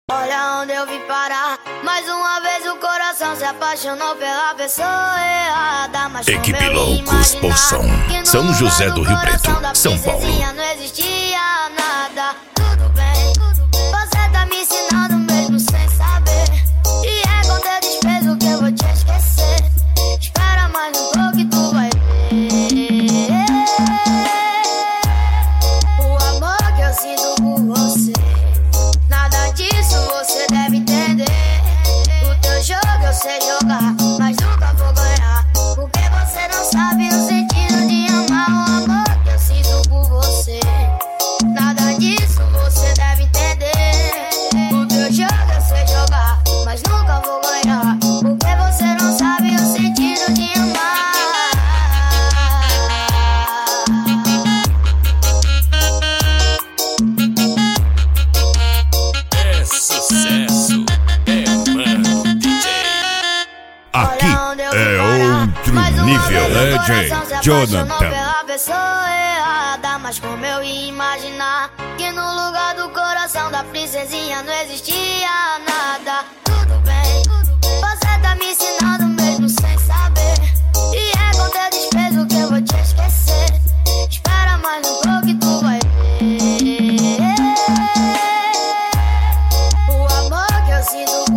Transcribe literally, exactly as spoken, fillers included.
Olha onde eu vim parar. Mais uma vez o coração se apaixonou pela pessoa errada. Mas Equipe Loucos por Som, São José do Rio Preto, São Paulo. Não existia nada. Tudo bem, você tá me ensinando mesmo sem saber. E é com teu desprezo que eu vou te esquecer. Espera mais um pouco e tu vai ver o amor que eu sinto por você. Nada disso você deve entender. O teu jogo eu sei jogar, mas nunca vou ganhar. Porque você não sabe o sentido de amar o amor que eu sinto por você. Nada disso você deve entender. O teu jogo eu sei jogar, mas nunca vou ganhar. Porque você não sabe o sentido de amar. É sucesso, é mano D J. Aqui é outro nível, Legend Jonathan. Pela pessoa errada, mas como eu ia imaginar que no lugar do coração da princesinha não existia nada. Tudo bem, você tá me ensinando mesmo sem saber. E é com teu desprezo que eu vou te esquecer. Espera mais um pouco e tu vai ver o amor que eu sinto